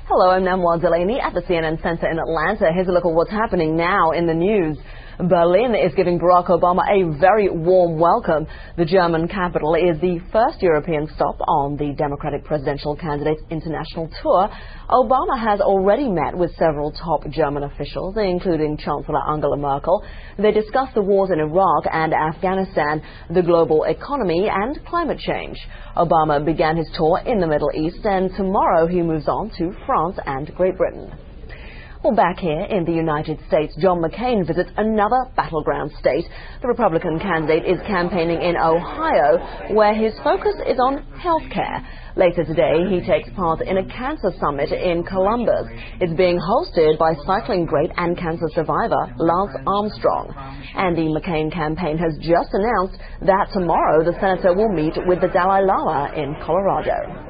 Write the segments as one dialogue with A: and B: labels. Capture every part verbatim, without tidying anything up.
A: Hello, I'm Namwa Delaney at the C N N Center in Atlanta. Here's a look at what's happening now in the news. Berlin is giving Barack Obama a very warm welcome. The German capital is the first European stop on the Democratic presidential candidate's international tour. Obama has already met with several top German officials, including Chancellor Angela Merkel. They discussed the wars in Iraq and Afghanistan, the global economy, and climate change. Obama began his tour in the Middle East, and tomorrow he moves on to France and Great Britain. Well, back here in the United States, John McCain visits another battleground state. The Republican candidate is campaigning in Ohio, where his focus is on health care. Later today, he takes part in a cancer summit in Columbus. It's being hosted by cycling great and cancer survivor Lance Armstrong. And the McCain campaign has just announced that tomorrow the senator will meet with the Dalai Lama in Colorado.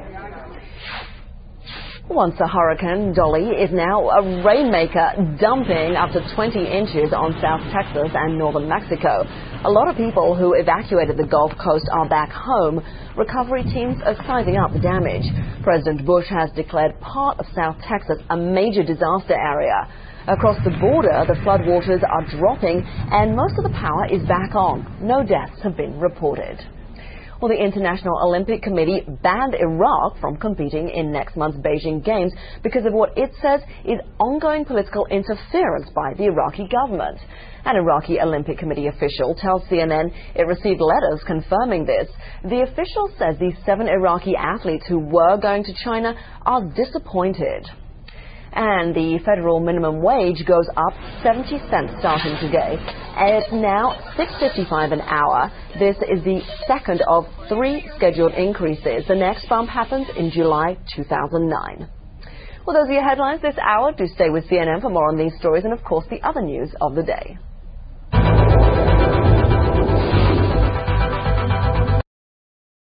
A: Once a hurricane, Dolly is now a rainmaker, dumping up to twenty inches on South Texas and northern Mexico. A lot of people who evacuated the Gulf Coast are back home. Recovery teams are sizing up the damage. President Bush has declared part of South Texas a major disaster area. Across the border, the floodwaters are dropping and most of the power is back on. No deaths have been reported. Well, the International Olympic Committee banned Iraq from competing in next month's Beijing Games because of what it says is ongoing political interference by the Iraqi government. An Iraqi Olympic Committee official tells C N N it received letters confirming this. The official says the seven Iraqi athletes who were going to China are disappointed. And the federal minimum wage goes up seventy cents starting today. It's now six fifty-five an hour. This is the second of three scheduled increases. The next bump happens in July two thousand nine. Well, those are your headlines this hour. Do stay with C N N for more on these stories and, of course, the other news of the day.